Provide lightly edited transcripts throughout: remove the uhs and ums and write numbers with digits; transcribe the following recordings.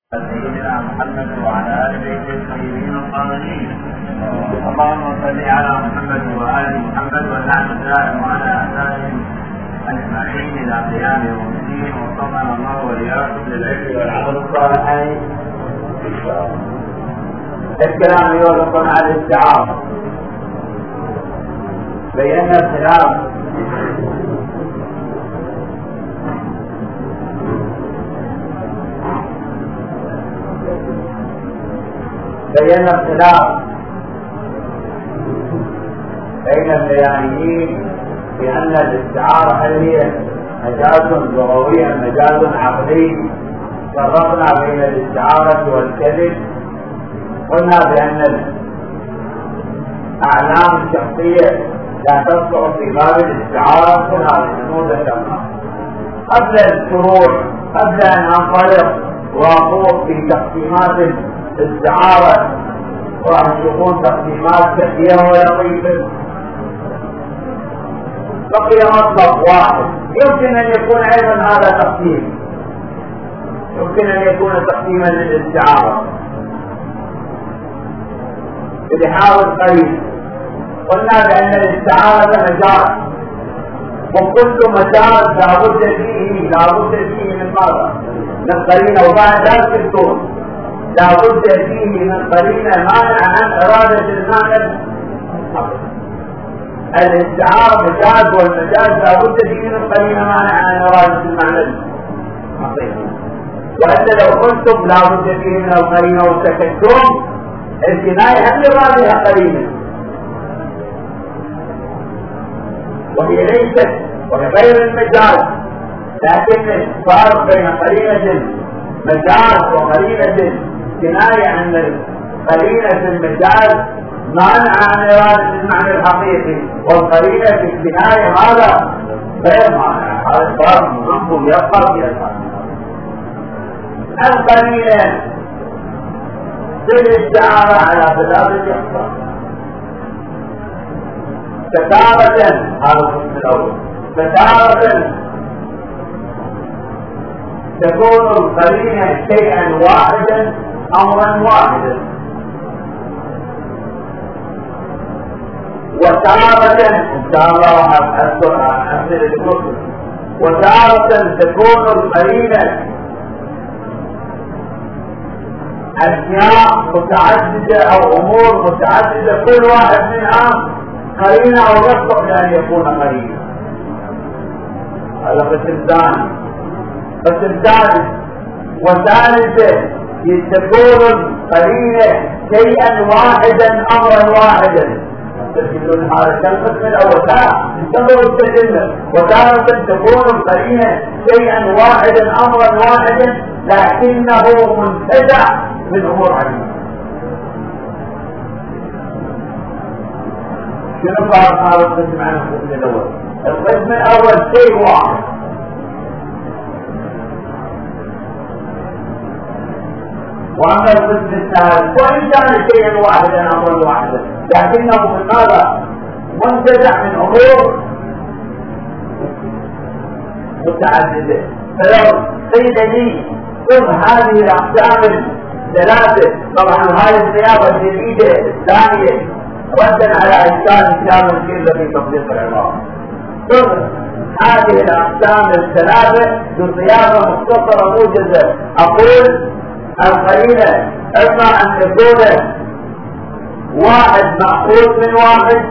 سيدنا محمد وعلى آل بيته الطيبين الطاهرين. اللهم صل على محمد وآل محمد ونعم الدائم على آثارهم أجمعين إلى قيام يوم الدين، ووفقنا الله وإياكم للعلم والعمل الصالحين. الكلام يوافقنا على الاستعارة. بينا الخلاف بين البيانيين بأن الاستعارة هل هي مجاز لغوي أم مجاز عقلي. فرقنا بين الاستعارة والكذب. قلنا بأن الأعلام الشخصية لا تصلح في باب الاستعارة. كلها لنموذج قبل الشروع، قبل أن أنطلق وأخوض في تقسيمات الاستعارة، وأن تكون تقسيمات كثيرة ولطيفة، بقي مطلق واحد يمكن أن يكون أيضا هذا تقسيم، يمكن أن يكون تقسيما للاستعارة بحاول قريب. قلنا بأن الاستعارة مجاز، وكل مجاز لابد فيه من ماذا؟ من قرينة. وبعد ذلك الدور لابد فيه من قرينة مانع عن إرادة المعنى. الاستعارة مجاز، والمجاز لابد فيه من قرينة مانع عن إرادة المعنى. وأنت لو قلتم لابد فيه من القرينة وسكتتم، الكناية هل يرادها قرينة، وهي ليست وهي غير المجاز. لكن الفارق بين قرينة مجاز وقرينة كناية عن قرينة المجاز مانع عن إرادة المعنى الحقيقي، والقرينة في الكناية هذا غير مانع. هذا الفارق مهم يبقى في الفارق. القرينة في الاستعارة على ثلاثة أقسام. فتارة، هذا القسم الأول، فتارة تكون القرينة شيئا واحدا، أمرا واحدا. وتارة إن شاء الله أذكر عن أمثلة الكتب. وتارة تكون القرينة أشياء متعددة أو أمور متعددة، كل واحد منها قرينة أو يصلح لأن يكون قرينة. هذا قسم ثاني. قسم ثالث وثالثة تكون القرينة شيئا واحدا، أمرا واحدا. تجدون هذا القسم الأول. انتظروا التجنب. وتارة تكون القرينة شيئا واحدا، أمرا واحدا، لكنه منتزع من أمور عديدة. شنو فرق هذا القسم عن القسم الأول؟ القسم الأول شيء واحد، وأما القسم الثالث وإن كان شيئا واحدا، أمرا واحدا، لكنه من ماذا؟ منتزع من أمور متعددة. فلو قيل لي خذ هذه الأقسام الثلاثة، طبعا هذه الصياغة الجديدة الثانية ردا على أشكال كتاب الكلمة في تطبيق العبارة، خذ هذه الأقسام الثلاثة بصياغة مختصرة موجزة. أقول القرينة إما أن تكون واحد مأخوذ من واحد،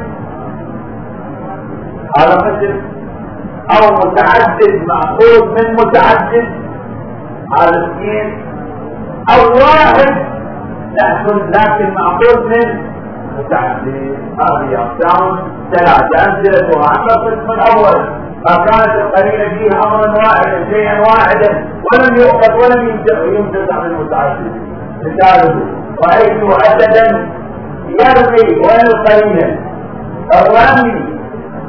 هذا قسم، أو متعدد مأخوذ من متعدد، هذا اثنين، أو واحد لكن مأخوذ من متعدد. هذه أقسام ثلاثة. أمثلتها: أما القسم الأول ما كانت القرينة فيه أمرا واحدا، شيئا واحدا، ولم يؤخذ ولم يمتزع من متعدد. مثاله: رأيت أسدا يرمي، وين القرينة؟ الرمي،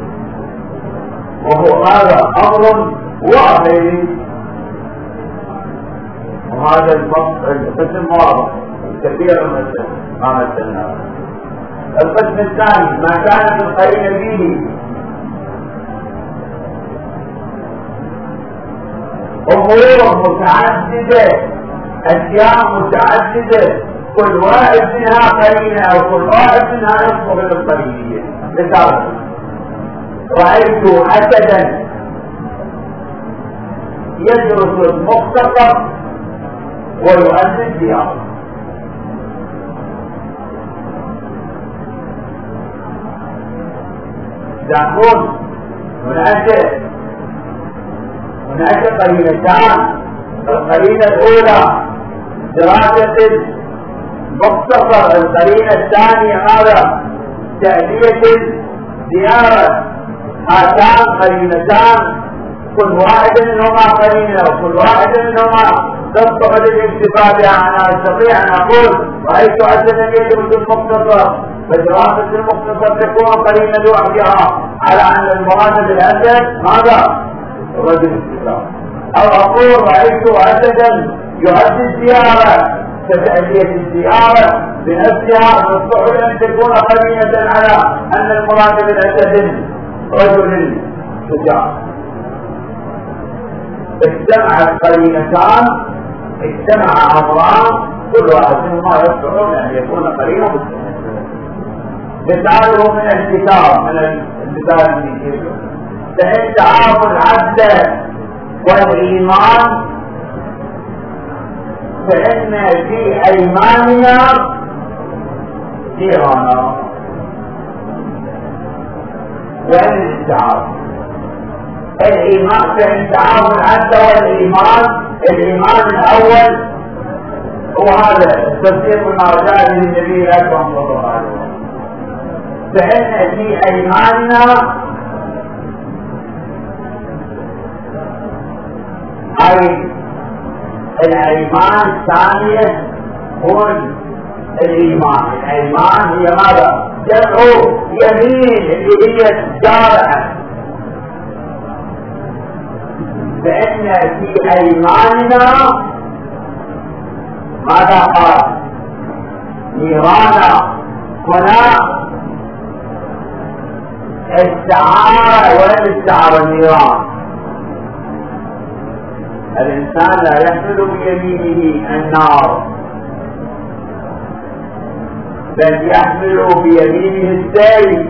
وهو هذا أمر واحد. وهذا القسم واضح كثيرا ما مثلناه. القسم الثاني ما كانت القرينة فيه أمور متعددة أشياء متعددة كل واحد منها قرينة أو كل واحد منها يصبح للقرينية. مثال رأيت أسدا يدرس المختصر ويؤسس ديار. تقول هناك قرينتان. القرينة الأولى دراسة مختصر، القرينة الثانية هذا تألية الزيارة. هاتان قرينتان كل واحد منهما قرينة وكل واحد منهما تصلح للاكتفاء بها. أنا أستطيع أن أقول رأيت أسدا يدرس المختصر، فدراسة المختصر تكون قرينة لوحدها على أن المراد بالأسد ماذا؟ رجل الكتاب. أو أقول رأيت أسدا يؤدي الزيارة، فتأتية الزيارة بنفسها تصلح أن تكون قرينة على أن المراد بالأسد رجل الكتاب. اجتمعت قرينتان، اجتمع أمران كل واحد منهما يصلح أن يكون قرينة مستمرة. مثاله من الكتاب، من الكتاب المثير، فإن تعارض العدل والإيمان فإن في أيماننا جيرانا. وإن التعارض الإيمان، فإن تعارض العدل والإيمان، الإيمان الأول هو هذا تصديق ما جاء به النبي الأكرم صلى الله عليه وسلم. فإن في أيماننا أي الأيمان الثانية هو الإيمان. الأيمان هي ماذا؟ جمع يمين اللي هي الجارحة. فإن في أيماننا ماذا قال؟ نيرانا. هنا استعارة. وين استعارة النيران؟ الإنسان لا يحمل بيمينه النار، بل يحمل بيمينه السيف.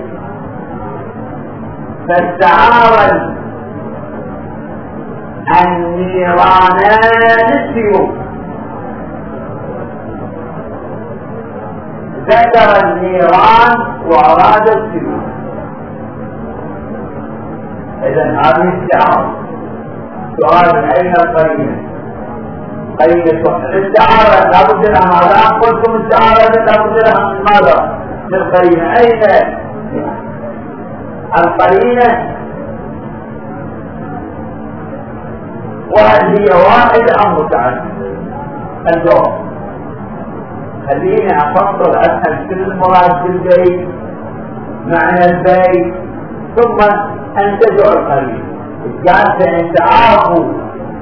فاستعار النيرانان السيوف. ذكر النيران وأراد السيوف. إذن هذه استعارة. سؤال من أين القرينة؟ قرينة الاستعارة لابد لها ماذا؟ قلتم استعارة لابد لها من ماذا؟ من القرينة. أين القرينة؟ وهل هي واحدة أم متعددة؟ الجواب خليني أفصل أسأل كل المراد بالبيت، معنى البيت، ثم أنتزع القرينة. قال فإن تعارضوا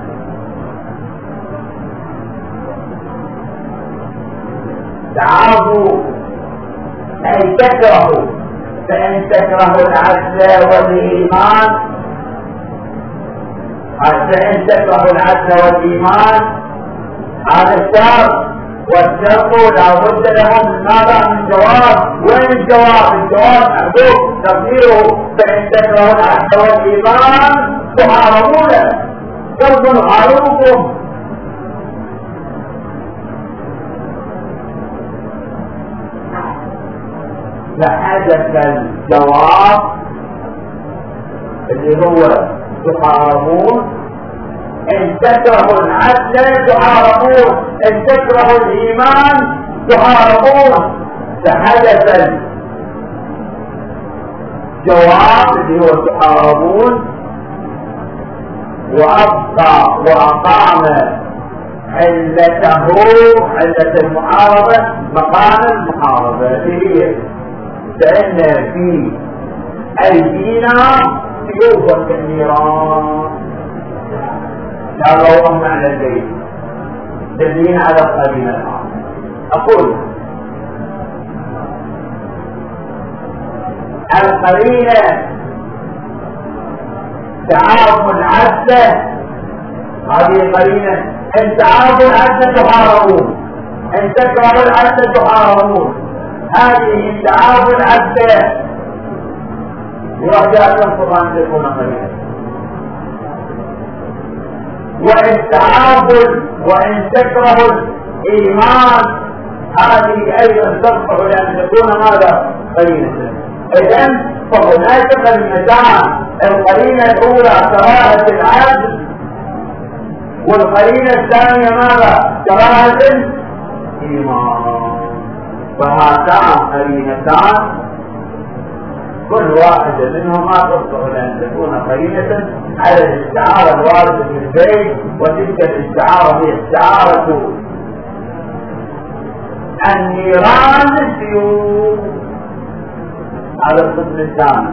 أي تكرهوا. فإن تكرهوا العدل والإيمان، فإن تكرهوا العدل والإيمان هذا الشرط، والشرط لا بد لهم من ماذا؟ من جواب. وين الجواب؟ الجواب محدود تقديره فإن تكرهوا العدل والإيمان تحاربونه. كيف نحاربكم؟ فحدث الجواب اللي هو تحاربون. إن تكرهوا العدل تحاربون، إن تكرهوا الإيمان تحاربون. فحدث الجواب اللي هو تحاربون، وأبقى وأقام علته، علة المحاربة مقام المحاربة اللي هي فإن في أيدينا سيوفا كالنيران. هذا هو معنى البيت، دلين على القرينة الآن. أقول القرينة تعارف العدل، هذه قرينة إن تعادوا العدل تحاربون، إن تكرهوا العدل تحاربون. هذه إن تعادوا العدل ورجاءكم أن تكون قليلا. وإن تعادوا وإن تكرهوا الإيمان هذه أيضا تصبح لأن تكون ماذا؟ قليلا. إذن فهناك قرينتان، القرينة الأولى كراهة العدل، والقرينة الثانية ماذا؟ كراهة الإيمان. فهاتان قرينتان كل واحدة منهما تصبح لأن تكون قرينة على الاستعارة الواردة في البيت، وتلك الاستعارة هي استعارة النيران للسيوف. هذا القسم الثاني.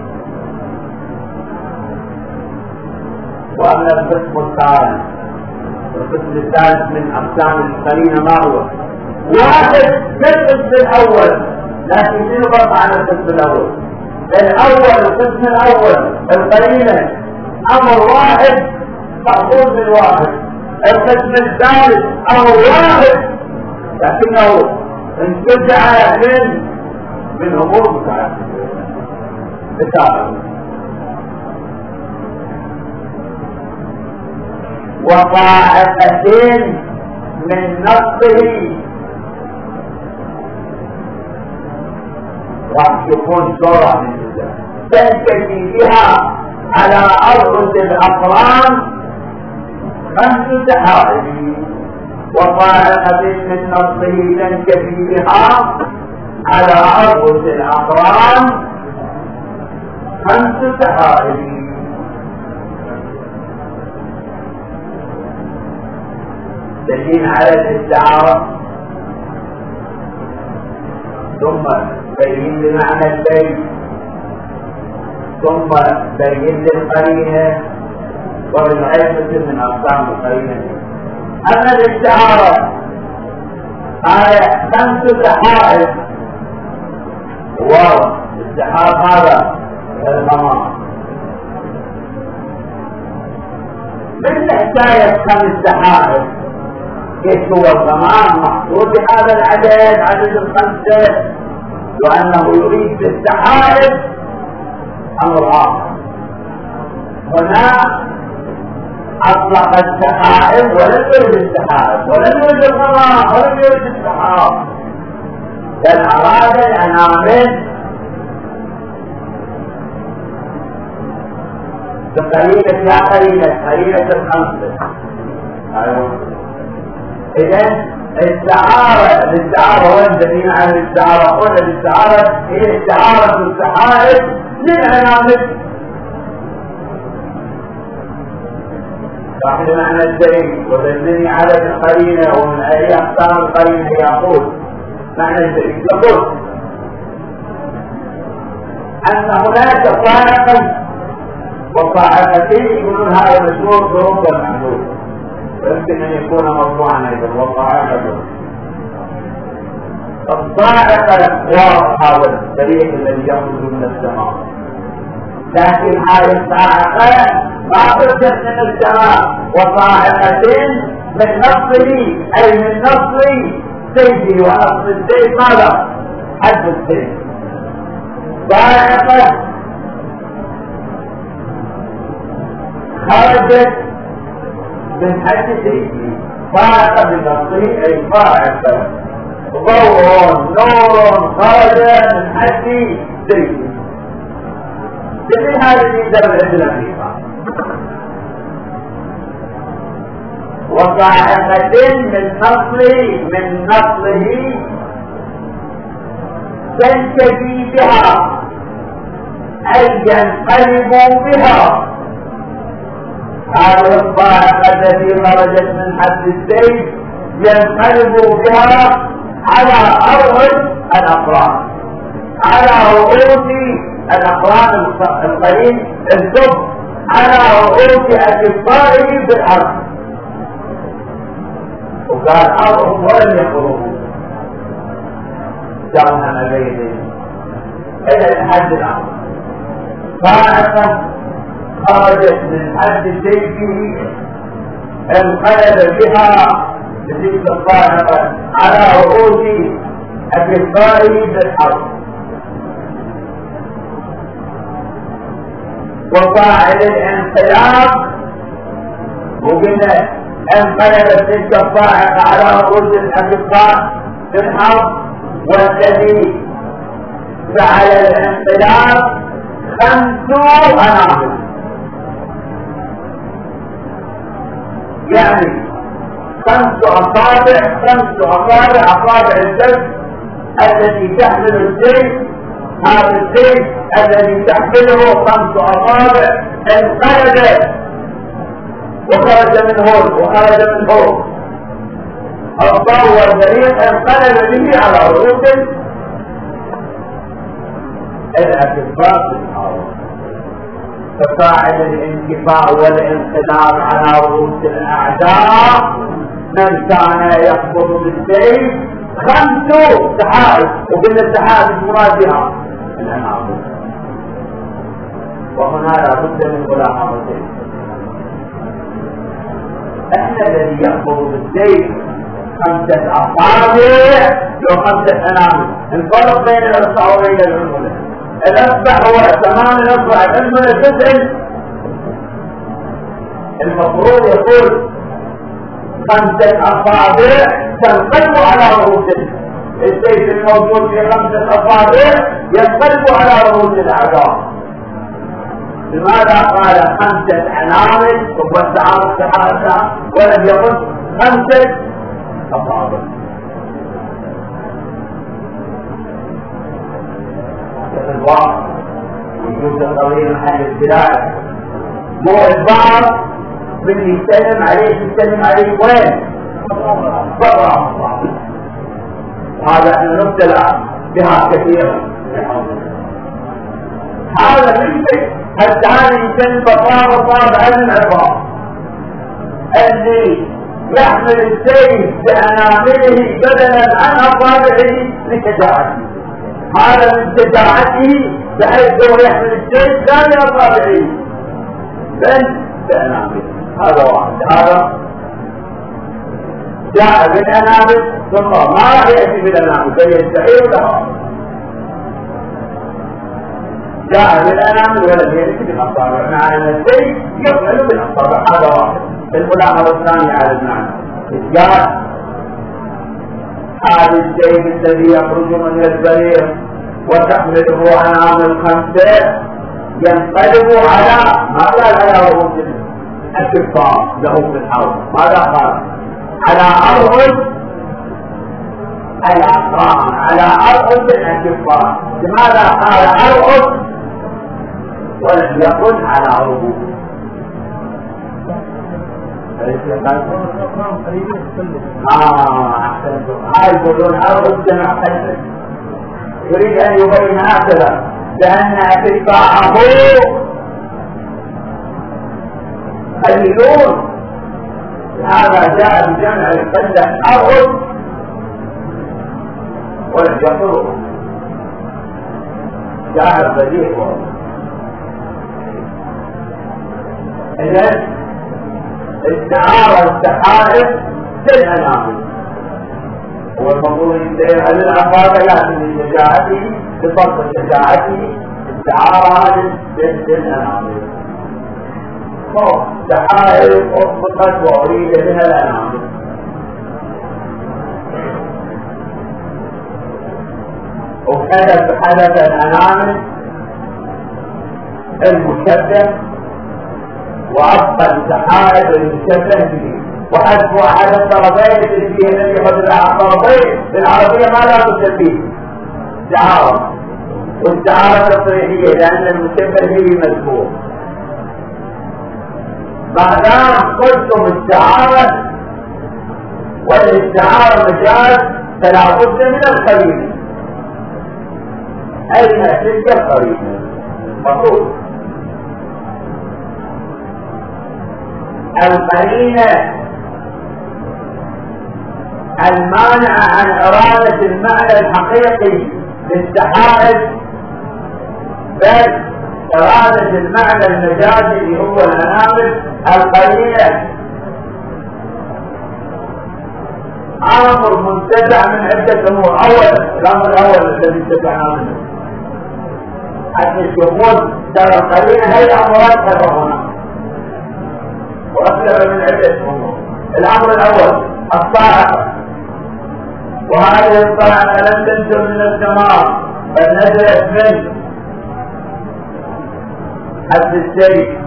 وأما القسم الثالث، القسم الثالث من أقسام القرينة ما هو؟ واحد كالقسم الأول، لكن نضغط على القسم الأول. القسم الأول القرينة أمر واحد مأخوذ من واحد. القسم الثالث أمر واحد لكنه انتزع من أمور متعددة. مثال: وطائفتين من نصه، راح يكون صورة من الله تنتهي بها على أرض الأقران 5 سحائب. وطائفة من نصه تنكفي بها على أرض الأقران 5 سحائب. دليل على الاستعارة، ثم بين لمعنى البيت، ثم بين للقرينة، وبالعلم من أقسام القرينة. أما الاستعارة هي 5 سحائب. والسحاب هذا الغمام. من حكاية 5 سحائب كيف هو الغمام محصور بهذا العدد، عدد 5، وأنه يريد بالسحائب أمر آخر. هنا أطلق السحائب ولم يرد السحائب، ولم يرد الغمام، ولم يرد السحاب، بل أراد الأنامل بقرينة يا قرينة 5. إذن الاستعارة والدليل على الاستعارة، قلنا الاستعارة هي استعارة السحائب للأنامل. صاحب معنى الدليل ودلني على القرينة، ومن أي أقسام القرينة يقول معنى الدليل. يقول أن هناك طائفة وطائفتين يقولون هذا مشهور ضروب المحدود، ويمكن أن يكون مرفوعا أيضا. وطائفة الطائفة واضحة والدليل الذي يخرج من السماء، لكن هذه الطائفة ما تخرج من السماء. وطائفتين من نصري، أي من نصري سيدي، ونصر السيد ماذا؟ حد السيد. طائفة خرجت من حد سيدي، طائفة من نصري أي طائفة ضوء نور خرج من حد سيدي. مثل هذه الدولة الأمريكا. وطائفة من نصله تنتهي بها، أي ينقلب بها. هذه الطائفة التي خرجت من حد السيف ينقلب بها على أرض الأقران، على رؤوس الأقران القليل الزب، على رؤوس أكفائه بالأرض. وقال أرضهم ولم يخرجوا جرها بينهم إلى الحد الأمر. طائفة خرجت من حد سيفه انقلب بها بتلك الصاعقة على رؤوس أكفائه بالحرب. وفاعل الانقلاب وقلنا انقلبت تلك الصاعقة على رؤوس الأكفاء بالحرب، والذي فعل الانقلاب 5 أنابل، يعني 5 أصابع أصابع الجسد التي تحمل السيف. هذا السيف الذي تحمله 5 أصابع انقلب وخرج من هون الضوء والبريق انقلب به على رؤوس الأكفاء بالحرب. ففاعل الانكفاء والانقلاب على رؤوس الأعداء من كان يقبض بالسيف 5 سحائف، وقلنا السحائف مرادها الأنابل. وهنا لا بد من ملاحظتين. احنا الذي يقبض بالسيف 5 أصابع لو 5 أنابل، الفرق بين الأصبع وبين الأنملة. الأصبع هو تمام الأصبع، الأنملة جزء. المفروض يقول 5 أصابع تنقلب على رؤوس السيف الموجود في 5 أصابع ينقلب على رؤوس الأعداء. لماذا قال 5 أنامل ووسعوا السحابة ولم يقل 5 أصابع؟ الواقع وجود طويل محل الابتلاء، مو البعض من يسلم عليه وين؟ بره. هذا احنا نبتلى بها كثيرا. هذا مثل الثاني يسلم بطار العظام اللي يحمل السيف بأنامله بدلا عن أصابعه لشجاعته. هذا من شجاعته بحيث هو يحمل السيف لا بأصابعه بل بأنامله. هذا واحد. هذا جاء بالأنامل ثم ما راح يأتي بالأنامل بل يستحيل لها. جاء بالأنامل ولم يأتي بالأصابع، مع أن السيف يفعل بالأصابع. هذا واحد. الملاحظة الثانية على المعنى إسجاد هذا السيف الذي يخرج من البريق وتحمله أنامل 5 ينقلب على ماذا؟ على رؤوس الكفار له في الحرب. ماذا قال؟ على أرض الأقران، على أرض الكفار. لماذا قال أرض ولم يقل على رؤوس؟ أحسنتم. هاي يقولون أرض جمع قلبك، يريد أن يبين هكذا لأن أكفاءه قليلون. هذا جاء بجمع القلة أرض ولم يقل جاء بديع. إذن استعارة السحائف للأنامل، هو المفروض ينتهي على الأفاق لكن لشجاعته بفضل شجاعته استعارة للأنامل. سحائف أطلقت وأريد بها الأنامل. حدث الأنامل المشبه وأبقى السحائف المشبه به، وحذف أحد الطرفين التشبيه الذي يحدث أحد الطرفين في العربية ما لا تشبيه استعارة، واستعارة تصريحية لأن المشبه به مذكور. ما دام قلتم استعارة والاستعارة مجاز فلا بد من القرينة. أين تلك القرينة؟ مفروض القرينة المانعة عن إرادة المعنى الحقيقي للسحائف، بل إرادة المعنى المجازي اللي هو الأنامل. القرينة امر منتزع من عدة امور. اولا الامر الاول الذي انتزعناه منه حتى تشوفون ترى القرينة هي امرات هنا واكثر من عدة امور. الامر الاول الصاعقة، وهذه الصاعقة لم تنزل من السماء بل نزلت من حد الشيء.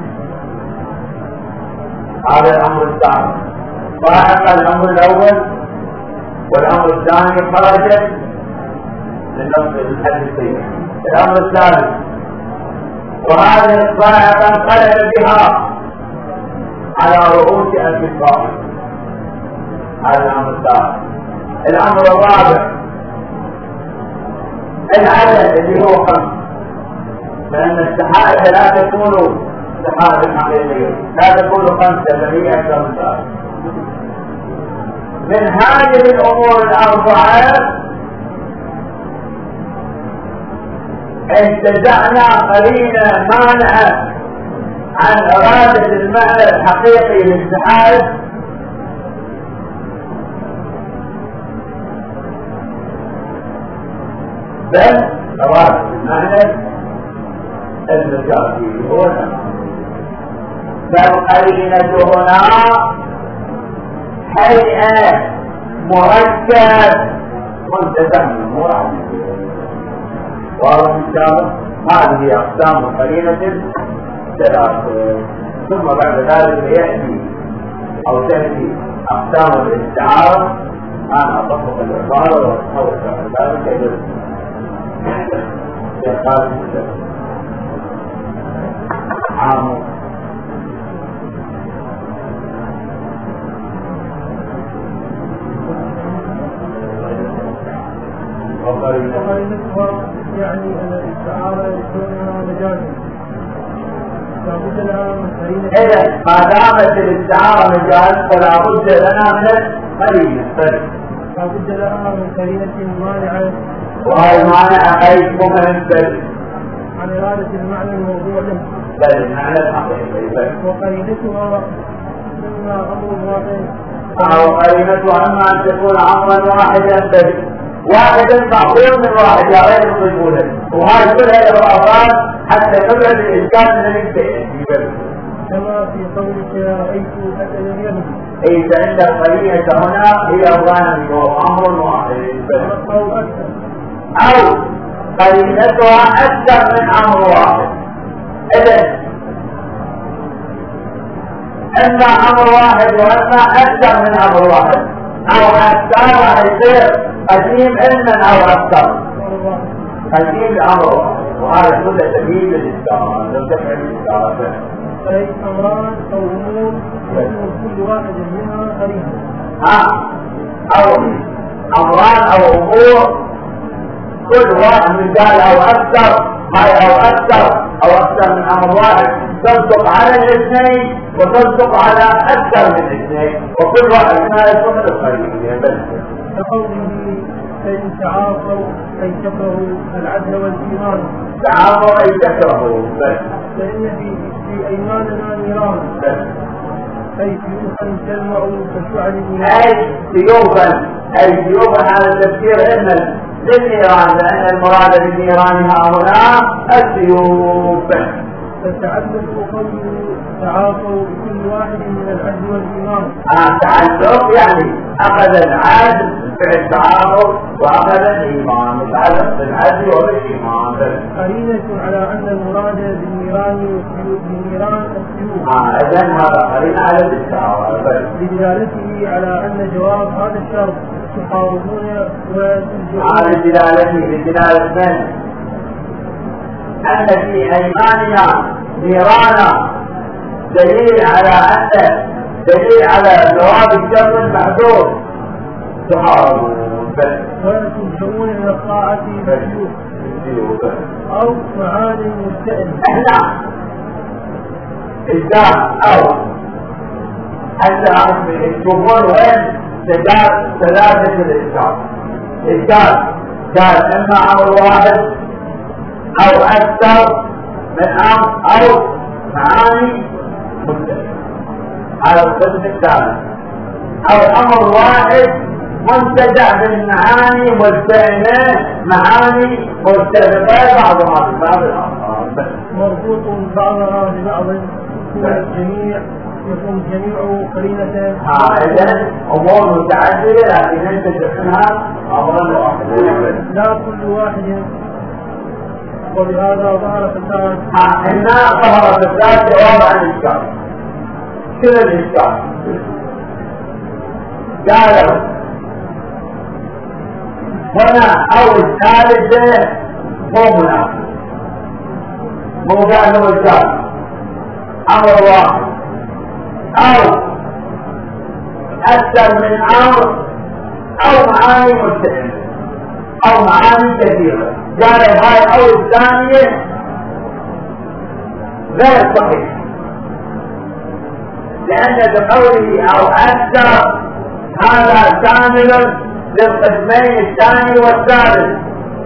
هذا الامر الثاني صاعقة الامر الاول، والامر الثاني خرجت من نفس الحد الشيء. الامر الثالث وهذه الصاعقة انقلب بها على رؤوس الكفار. هذا الامر الثالث. الامر الرابع العدد اللي هو 5، لان السحائب لا تكون سحائب حقيقيه، لا تكون 5 بل هي اكثر من ذلك. من هذه الامور الاربعه انتزعنا قرينه مانعه عن اراده المعنى الحقيقي للسحائب، بل اراده المعنى المجازي هو الأمر. فالقرينة هنا هيئة مركب منتزع من الأمور عديدة. واضح الكلام؟ هذه أقسام القرينة 3. ثم بعد ذلك يأتي أو تأتي أقسام الاستعارة. أنا أطبق العبارة وأتحول بعد ذلك إلى عام. وقرينتها يعني أن الاستعارة يكونها مجازا، لابد لها من قرينة. إذا ما دامت الاستعارة مجاز فلا بد لنا من قرينة. لابد لها من قرينة مانعة، وهي مانعة أي ممكن عن إرادة المعنى الموضوع له، بل المعنى الحقيقي. وقرينتها إما أمر واحد أو قرينتها إما أن تكون أمرا واحدا بل واحدا معقول من واحد لا غير مقبولا. وهذه كلها الأفراد حتى نبعد الإنسان من الشيء كما في قولك رأيت أسد يده. أي فإن القرينة هنا هي أولا وهو أمر واحد أو قرينتها أكثر من أمر واحد. إذن إما أمر واحد وإما أكثر من أمر واحد، أو أكثر راح يصير قديم إما أو أكثر قديم الأمر واحد. وهذا كله سبيل للإستعارة لم تفعل الإستعارة. أي أمران أو أمور يكون كل واحد منها قرينة. أو أمران أو أمور كل واحد من قال أو أكثر، هاي أو أكثر من أمر واحد تصدق على الاثنين وتصدق على أكثر من الاثنين، وكل واحد منها يكون القرينة. كقوله فإن تعاطوا أي كفروا العدل والإيمان. تعاطوا أي كفروا فإن في أيماننا نيران أي سيوفا تلمع كشعل النيران. أي سيوفا هذا التفسير إن للنيران، لأن المراد بالنيران هنا السيوف. فتعلق قوله تعاطوا بكل واحد من العدل والإيمان. تعلق يعني أخذ العدل فعل التعاطف وأخذ الإيمان، متعلق بالعدل وبالإيمان. قرينة على أن المراد بالنيران السيوف. إذن هذا قرينة على الاستعارة بدلالته على أن جواب هذا الشرط تحاربون وتلجؤون. بدلالة من؟ أن في أيماننا نيرانا دليل على جواب الشرط المحذوف تحاربون وتلجؤون إلى الطاعة بالسيوف أو معاني مستأنف. احنا إذا أو حتى تشوفون وين تجار ثلاثة الإشكال كان إما أمر واحد أو أكثر من أمر أو معاني مختلفة. على القسم الثالث او امر واحد منتزع من معاني ملتئمه، معاني مرتبطه بعضها ببعض الاخر، مربوط بعضها ببعض يكون الجميع قرينة. إذن أمور متعددة لكن أنت تفهمها أمرا واحدا لا كل واحد. وبهذا ظهر فساد. إنها ظهر فساد جواب عن الإشكال. شنو الإشكال؟ قالوا هنا أو الثالثة مو مناسب، مو قالوا الثالث أمر واحد أو أكثر من أمر أو معاني متحدة أو معاني كثيرة. قال هاي أو الثانية غير صحيح، لأن بقوله أو أكثر هذا شامل للقسمين الثاني والثالث،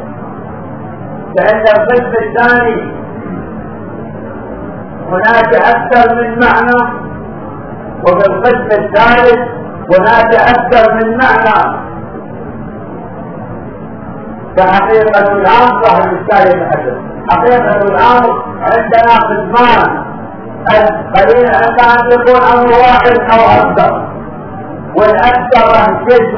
لأن القسم الثاني هناك أكثر من معنى، وفي القسم الثالث هناك أكثر من معنى. كحقيقة الأمر صاحب الإشكال يتحدث. حقيقة الأمر عندنا قسمان، القليل عندنا أن يكون أمر واحد أو أكثر، والأكثر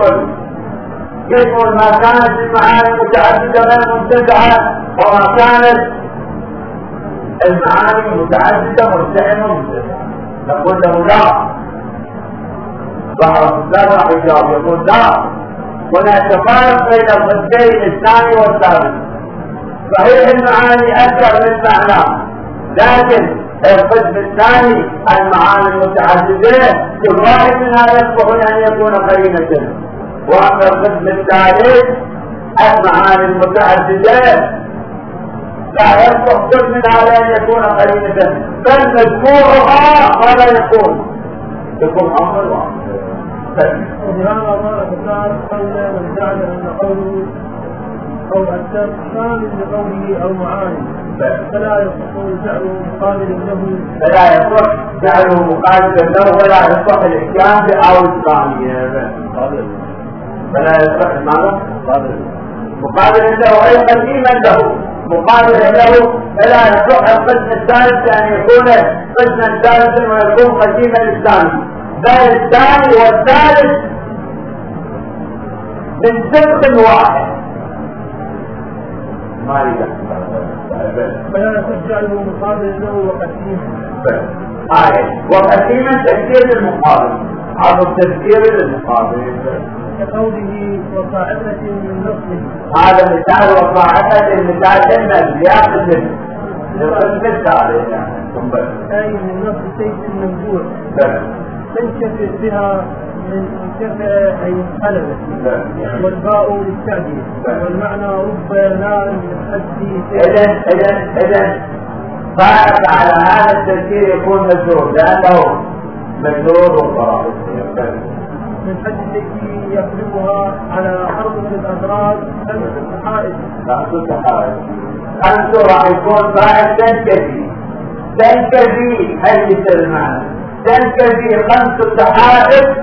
يشمل ما كانت المعاني متعددة غير منتزعة، وما كانت المعاني متعددة مرتئمة منتزعة. نقول له لا، ظهر الإسلام راح يجاوب يقول لا، هناك فرق بين القسمين الثاني والثالث. صحيح المعاني أكثر من معنى، لكن القسم الثاني المعاني المتعددة كل واحد منها يصلح أن يكون قرينة، وأما القسم الثالث المعاني المتعددة لا يصلح كل منها أن يكون قرينة، بل مجموعها ولا يكون أمر واحد. وبهذا ظهر فساد قول من جعل أن قوله أو أكثر شامل لقوله أو معاني، فلا يصح جعله مقابلا له، ولا يصح الإحكام بأو الثانية، فلا يصح معنى مقابلا له أي قديما له، مقابلا له فلا يصح القسم الثالث أن يكون قسما ثالثا ويكون قديما للثاني، بل الثاني والثالث من صدق واحد. ما فلا يصح جعله مقابلا له وقديما. وقديما تفسير المقابل، هذا التفسير للمقابل كقوله وصاعقة من نصله، هذا مثال وصاعقة المثال إن الزيادة للقسم الثالث أي من نصل سيف المنبوع تنشفع بها من انشفع أي انقلبت، والباء للتعديل، والمعنى رب نار من حد. إذن فائق على هذا التفسير يكون مجرور لأنه مجرور وصراحة من حد التي يقلبها على حرب الأغراض خمس الحائط. خمسة راح يكون فائق تنكفي حدث المعنى، تنكفي 5 حائط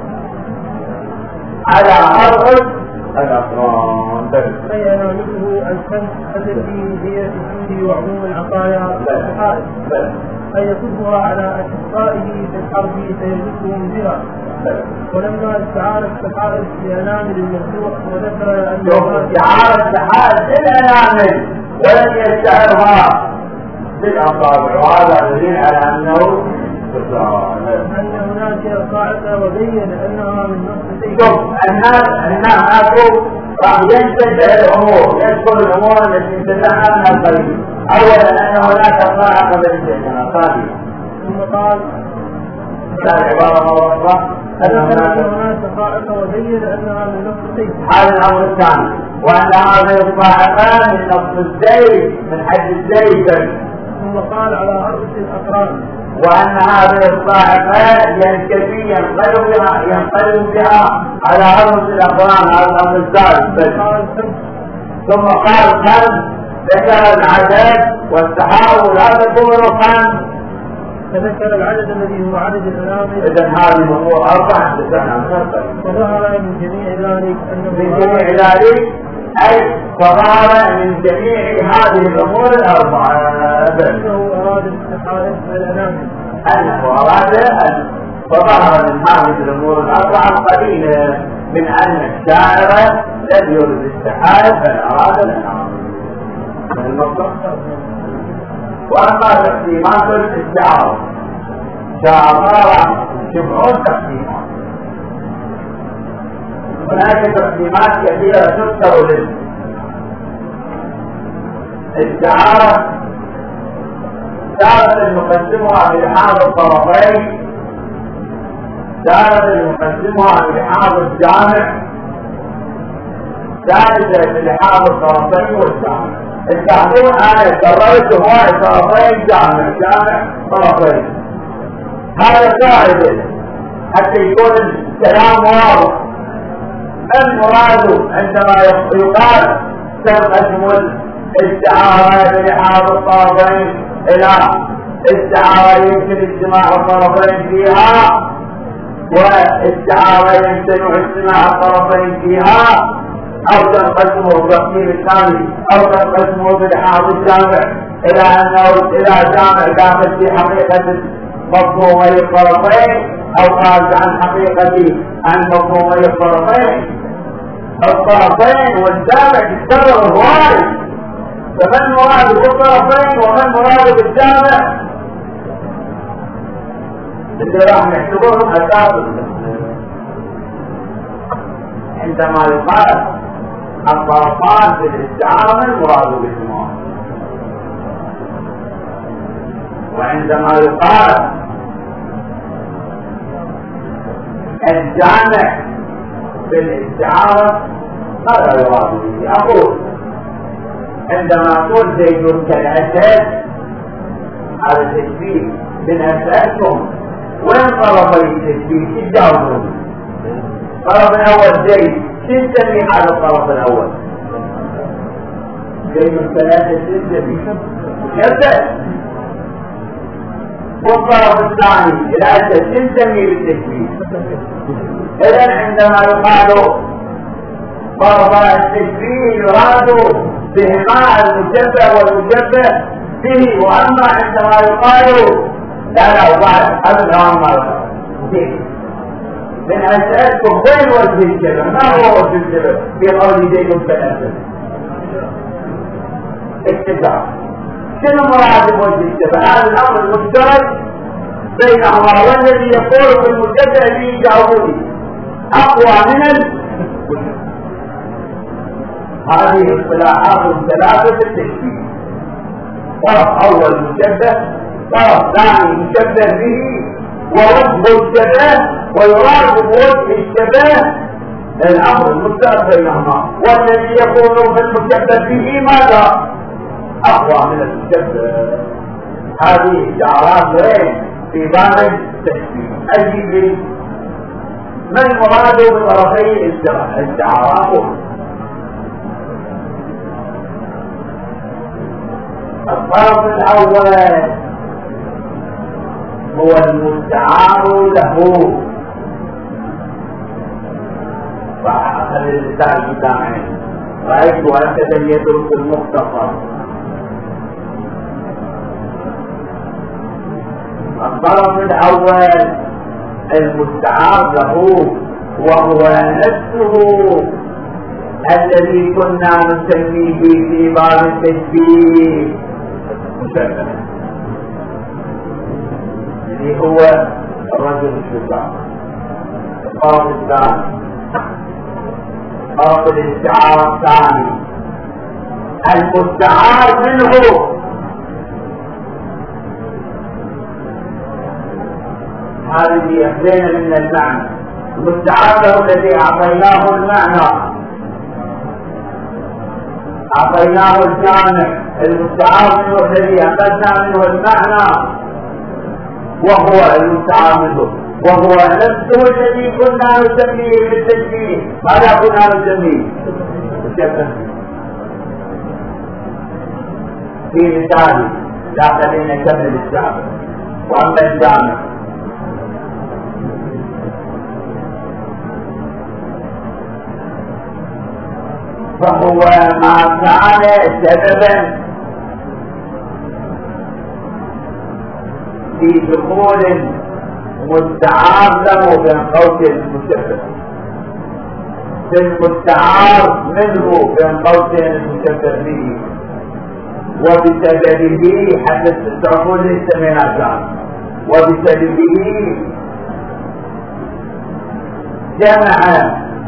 على أرض الأقران. أي أنامله الخمس التي هي في وعموم العطايا الحائط، أن يكبها على أشقائه في الحرب فيمسهم بها. ولما استعار السحائف بأنامل المفتوح وذكر أن استعار السحائف بالأنامل ولم يستعرها بالأصابع، وهذا دليل على أنه أن هناك صاعقة وبين أنها من نصف شيء. شوف الناس أقول راح ينتزع الأمور، يذكر الأمور التي انتزعها من القريب. أولا أن هناك صاعقة بالجنة ثانيا، ثم قال العبارة مرة أن هناك صاعقة وبين أنها من نصف شيء. هذا الأمر الثاني، وأن هذه الصاعقة من نصف الزيت من حد الزيت. ثم قال على أرض الأقران، وأن هذه الصاعقة ينقلب بها على أرض الأقران، على الأمر الثالث. ثم قال 5 ذكر العدد والتحاول، لا تكون 5 فذكر العدد الذي هو عدد الأنامل. إذا هذه الأمور أربعة تسنة. وظهر من جميع ذلك أنه من جميع ذلك أي فظهر من جميع هذه الأمور الأربعة أنه أراد استحالة الأنامل. أنه أراد أن فظهر من هذه الأمور الأربعة قليلا من أن الشاعر لم يرد استحالة بل أراد الأنامل. وأما تقسيمات الاستعارة شعارة جمعون تقسيمات. هناك تقسيمات كثيرة تذكر للاستعارة. تارة نقسمها بلحاظ الطرفين، تارة نقسمها بلحاظ الجامع، ثالثة بلحاظ الطرفين والجامع. التعبير أنا كررت هو طرفين جامع طرفين. هذا قاعدة حتى يكون الكلام واضح. المراد عندما يقال تنقسم الاستعارة بلحاظ الطرفين إلى استعارة يمكن اجتماع الطرفين فيها، واستعارة يمكن اجتماع الطرفين فيها، أو تنقسمه التقسيم الثاني أو تنقسمه بلحاظ الجامع إلى أنه إلى جامع داخل في حقيقة مفهومي الطرفين أو خارج عن حقيقة عن مفهومي الطرفين. الطرفين والجامع يتكرر الوارد، فمن مراد بالطرفين ومن مراد بالجامع اللي راح نحسبهم أساسا. عندما يقال الطرفان في الاستعارة المراد بالجماع، وعندما يقال الجامع في الاستعارة ماذا يراد به؟ أقول عندما أقول زيد كالأسد هذا تشبيه من أسألكم وين طرفي التشبيه؟ شو تجاوبون؟ الطرف الأول زيد، شو نسمي هذا الطرف الأول؟ زيد كالأسد شو نسميه؟ مشبه. والطرف الثاني الأسد شو نسميه بالتشبيه؟ إذن عندما يقال طرف التشبيه يراد بهما المشبه والمشبه به. واما عندما يقال لا وبعد هذا الكلام مرة من اسالكم وين وجه الشبه؟ ما هو وجه الشبه في قول زيد كالاسد؟ اتباع. شنو مراد وجه الشبه؟ هذا الامر المشترك بينهما، والذي يقول في المشبه به جاوبني اقوى من هذه اصطلاحات ثلاثة التشبيه. طرف أول مشبه، طرف ثاني مشبه به، ووجه الشبه، ويراد بوجه الشبه الأمر المشترك بينهما، والذي يكون في المشبه به ماذا؟ أقوى من المشبه. هذه الشعارات وين؟ في باب التشبيه. أجيب من المراد بطرفي الشعارات؟ الطرف الأول هو المستعار له. فأخذ اللسان بتاعي رأيت هكذا يدرس المختصر. الطرف الأول المستعار له وهو نفسه الذي كنا نسميه في باب التشبيه مشبه، اللي هو الرجل الشجاع. الطرف الثاني طرف الاستعارة الثاني المستعار منه، هذه أخذنا من المعنى. المستعار له الذي أعطيناه المعنى، أعطيناه الجامع. المستعار منه الذي أخذنا منه المعنى وهو المستعار منه، وهو نفسه الذي كنا نسميه بالتشبيه. ماذا كنا نسميه؟ مشبه. في مثال لا خلينا نكمل الشعب. وأما الجامع فهو ما كان سببا في دخول مستعار له بين قوس المشبه، في المستعار منه بين قوس المشبه به، وبسببه حدث التعقل ليس من الجامع، وبسببه جمع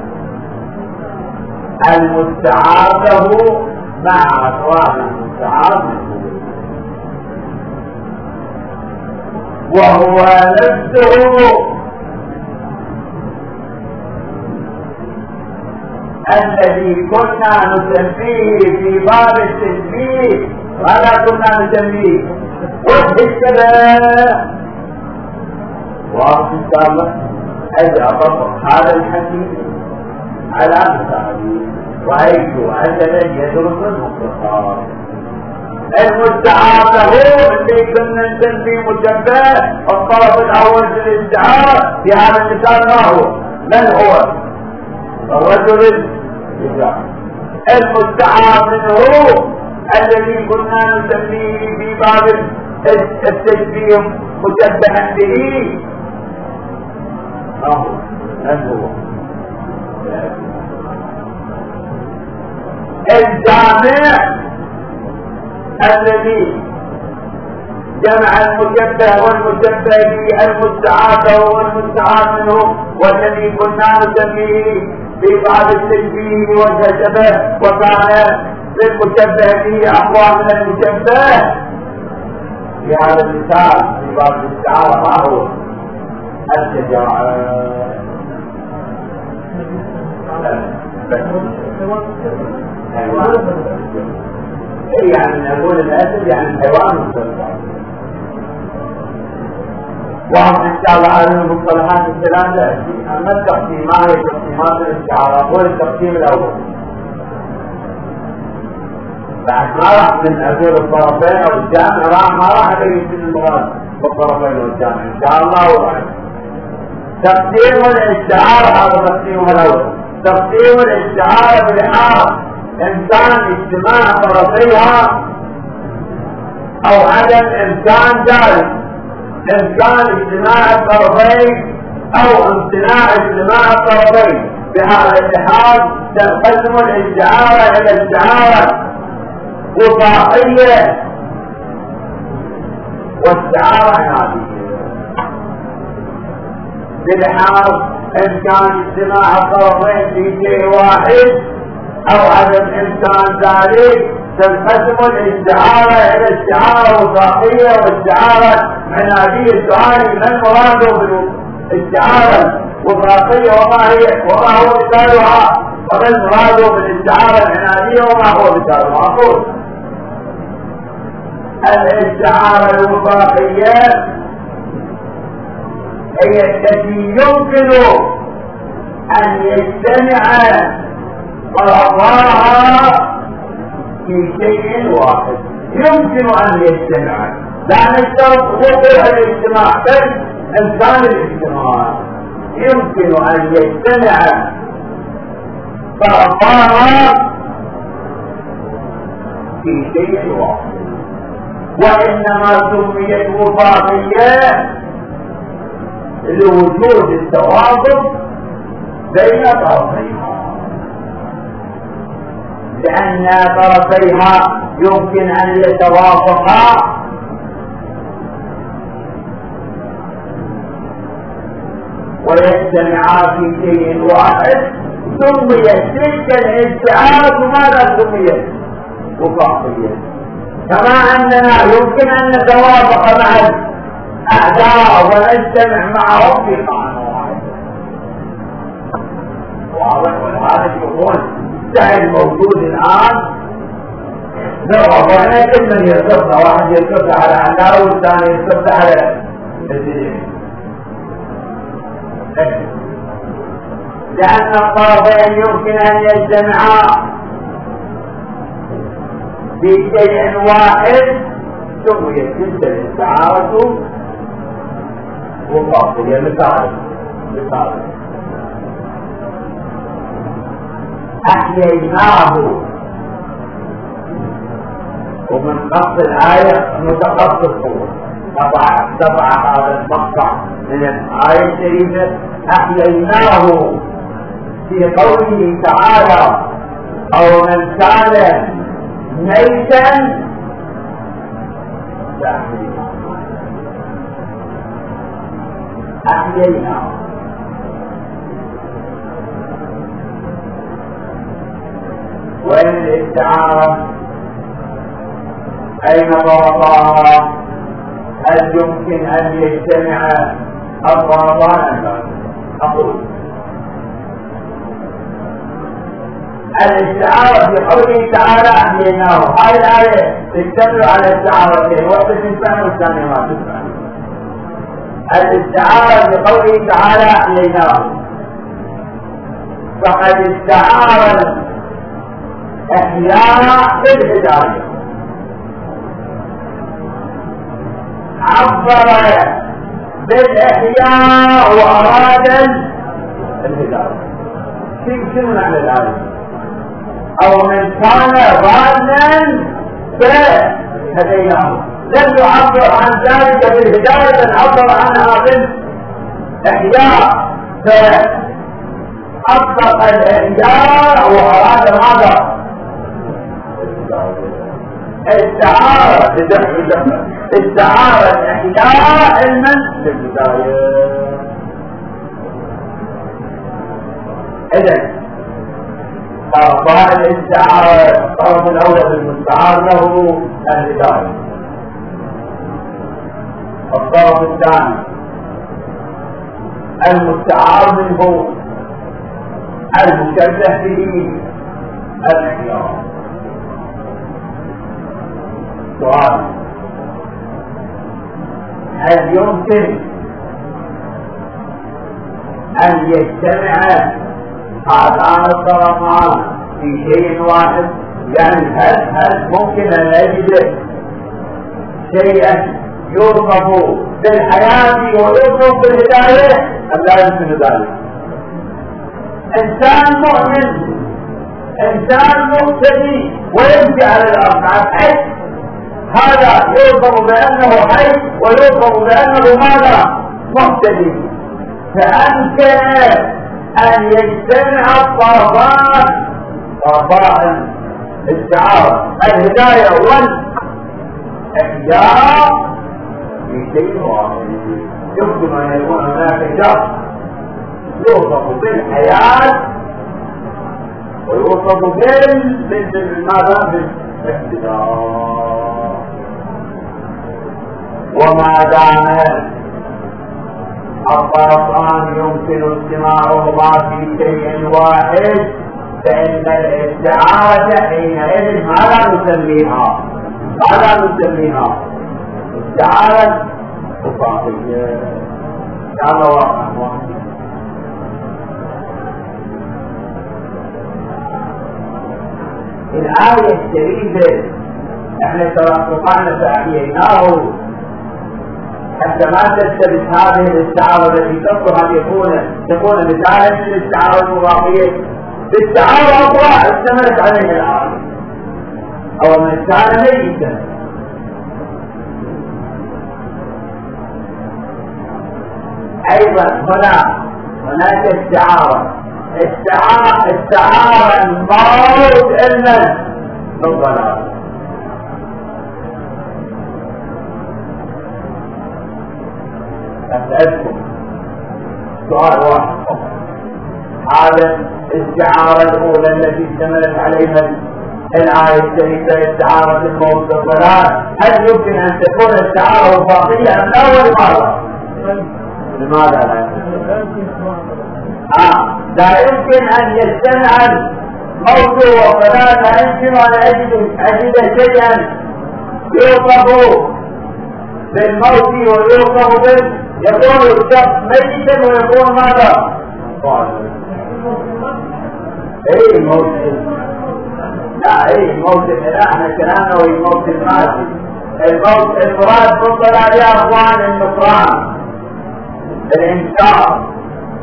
المستعار له مع أطراف المستعار منه، وهو نفسه الذي كنا نسميه في باب التشبيه، ماذا كنا نسميه؟ وجه الشبه. واضح ان شاء الله. اجي اطبق هذا الحديث على مثالي، رايت عجلا يدرس المختصر. المستعار له اللي كنا نسميه مشبه، الطرف الاول في الاستعاره في هذا المثال ما هو؟ من هو؟ الرجل الرجال. المستعار منه الذي كنا نسميه في باب التشبيه مشبها به من هو؟ الجامع الذي جمع المشبه والمشبه به، المستعار له والمستعار منه، والذي كنا نسميه في بعض التشبيه وجه شبه، وكان للمشبه به اقوى من المشبه. في هذا المثال في باب الاستعاره ما هو؟ الشجاعه. يعني نقول الاسد يعني الحيوان المستعار. وهم ان شاء الله هذه المصطلحات الثلاثه. اما التقسيم ما هي تقسيمات الاستعاره؟ هو التقسيم الاول بعد ما راح من اثير الطرفين او الجامع، ما راح يجي من المراد بالطرفين والجامع ان شاء الله. وراح تقسيم الاستعاره، هذا تقسيمها الاول. تقسيم الاستعاره بلحاظ امكان اجتماع طرفيها او عدم امكان ذلك، امكان اجتماع الطرفين او امتناع اجتماع الطرفين. بهذا اللحاظ تنقسم الاستعاره الى استعاره وفاقيه واستعاره عناديه. بلحاظ امكان اجتماع الطرفين في شيء واحد او عدم امكان ذلك تنقسم الاستعاره الى استعاره وفاقيه واستعاره عناديه. سؤالي ما المراد بالاستعاره وفاقيه وما هو مثالها؟ وما المراد بالاستعاره العناديه وما هو مثالها؟ اقول الاستعاره الوفاقيه هي التي يمكن ان يجتمع طرفاها في شيء واحد. يمكن ان يجتمع، لا نشترط وقوع الاجتماع بل امكان الاجتماع. يمكن ان يجتمع طرفاها في شيء واحد، وانما سميت وفاقيه لوجود التوافق بين طرفيها، لأن طرفيها يمكن أن يتوافقا ويجتمعا في شيء واحد. سميت تلك الاستعارة ماذا سميت؟ وفاقية. كما أننا يمكن أن نتوافق مع الأعداء ونجتمع معهم في معنى واحد. وهذا يكون سهل موجود الآن. نرغب كل من يصفنا، واحد يصفنا على أعداء والثاني يصفنا على الدين، لأن الطرفين يمكن أن يجتمعا في شيء واحد. سميت تلك الاستعارة وقافية مثال أحييناه، ومن قصد الآية متخصص طبع هذا المقطع من الآية الشريفة أحييناه في قوله تعالى أو من كان ميتا أحييناه. وإن الاستعارة أين ضربها؟ هل يمكن أن يجتمع الضربان؟ أقول الاستعارة في قوله تعالى أحييناه، هذه الآية تشتمل على استعارتين، واحدة تنفع والثانية ما تنفع. الاستعارة في قوله تعالى أحييناه فقد استعار الإحياء بالهداية، عبر بالإحياء وأراد الهداية. شنو معنى الآية؟ أو من كان ضالا فهديناه، لم يعبر عن ذلك بالهداية بل عبر عنها بالإحياء، فأطلق الإحياء وأراد ماذا؟ استعارة الإحياء علما بالهداية. إذن طرفان الاستعارة، الطرف الأول المستعار له الهداية، الطرف الثاني المستعار منه المشبه به الإحياء. سؤال: هل يمكن أن يجتمع هذان الطرفان في شيء واحد؟ يعني هل ممكن أن نجد شيئا يوصف بالحياة ويوصف بالهداية أم لا يمكن ذلك؟ إنسان مؤمن، إنسان مقتدي ويمشي على الأرض مع الحي، هذا يوصف بأنه حي ويوصف بأنه ماذا؟ مقتدي. فأمكن أن يجتمع الطرفان، طرفان الاستعارة الهداية والإحياء في شيء واحد. يمكن أن يكون هناك شخص يوصف بالحياة ويوصف ماذا؟ بالاحتضار. وما دام الطرفان يمكن اجتماعهما في شيء واحد فإن الاستعارة حينئذ ماذا نسميها؟ استعارة خصوصية. هذا واقع. الآية الشريفة احنا توقعنا فأحييناه حتى ما تلتبس هذه الاستعارة التي تصلح أن تكون مثالا للاستعارة المضافية باستعارة أخرى اشتملت عليها الآية. أو من كان ميتا، أيضا هناك استعارة الموت علما بالضلال. أسألكم سؤال واحد، هذا الاستعارة الأولى التي اشتملت عليها الآية الشريفة استعارة الموت بالضلال، هل يمكن أن تكون استعارة وفاقية أم لا؟ لماذا لا لا يمكن أن يجتمع الموت والضلال، لا يمكن أن أجد شيئا يوصف بالموت ويوصف يكون الشخص ميتا ويكون ماذا؟ موت. لا موت احنا كلامنا والموت المادي. الموت المراد بالضلال يا اخوان النصران، الإنكار.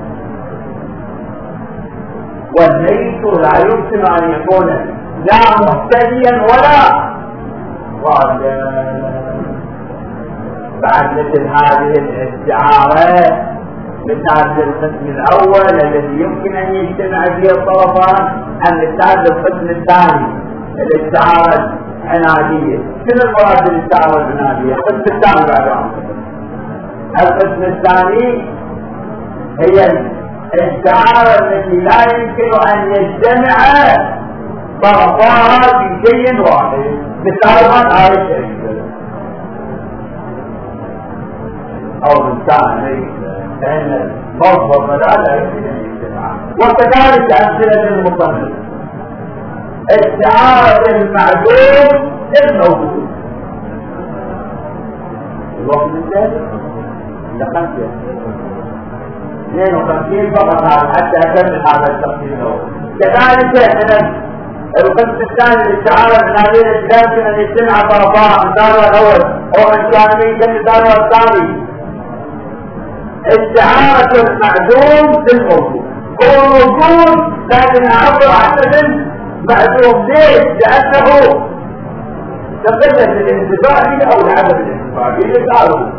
والميت لا يمكن أن يكون لا مهتديا ولا ضالا. بعد مثل هذه الاستعارة مثال القسم الأول الذي يمكن أن يجتمع فيه الطرفان، عن مثال القسم الثاني الاستعارة العنادية. شنو المراد بالاستعارة العنادية؟ القسم الثاني بعد القسم الثاني هي الاستعارة التي لا يمكن أن يجتمع طرفاها في شيء واحد. مثال هذا الشيء أو مثال فإن الموضوع لا يمكن أن يجتمع. وكذلك أمثلة المصنف استعارة المعدوم الموجود. الوقت الثاني لخمسة 52 فقط حتى أكمل هذا التقسيم الأول. كذلك من القسم الثاني الاستعارة العنادية لا يمكن أن يجتمع طرفاها. مثال الأول هو من كان كمثال الثاني استعارة المعدوم بالموجود. هو موجود لكن أعبر عن معدوم. ليش؟ لأنه تقلة الانتفاع أو لعدم الانتفاع به.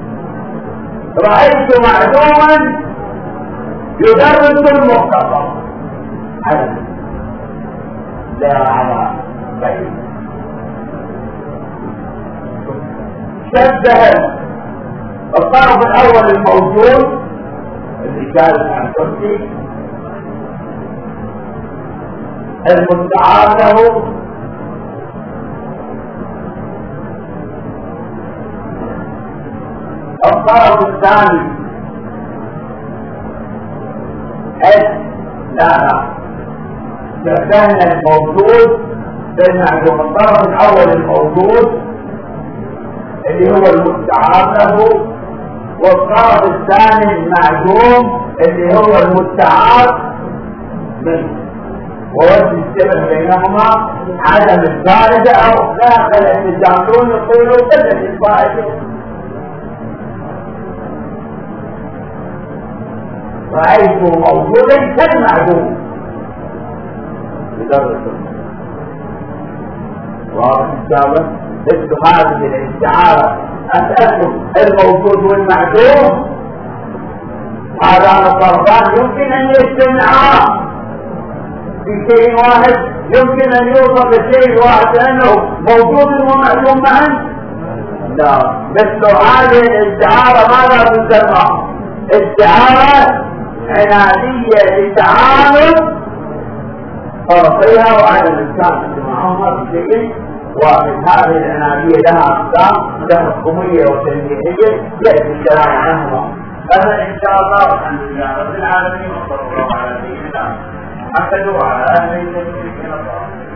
رأيت معدوما يدرس المختصر لا على غيره. شبه الطرف الأول الموجود اللي جالس عن الكرسي المستعار له الطرف الثاني لا شبهنا الموجود بالمعدوم. الطرف الأول الموجود اللي هو المستعار له، والطرف الثاني المعدوم اللي هو المستعار منه. ووجه الشبه بينهما عدم الفائدة أو داخل التجاهلون يقولوا قلة الفائدة. رأيته موجودا كالمعدوم يدرسه. واضح الجواب؟ مثل هذه الاستعارة أسألكم الموجود والمعدوم هذان الطرفان يمكن أن يجتمعا في شيء واحد، يمكن أن يوصف لشيء واحد لأنه موجود ومعدوم معا؟ لا. مثل هذه الاستعارة ماذا تسمى؟ استعارة عنادية لتعامل طرفيها وعدم الإمكان اجتماعهما في شيء واحد. هذه العنادية لها أقسام تحكمية وتنبيهية يأتي الكلام عنها. هذا إن شاء الله الحمد لله رب العالمين وصلى الله على سيدنا محمد وعلى آله وصحبه وسلم.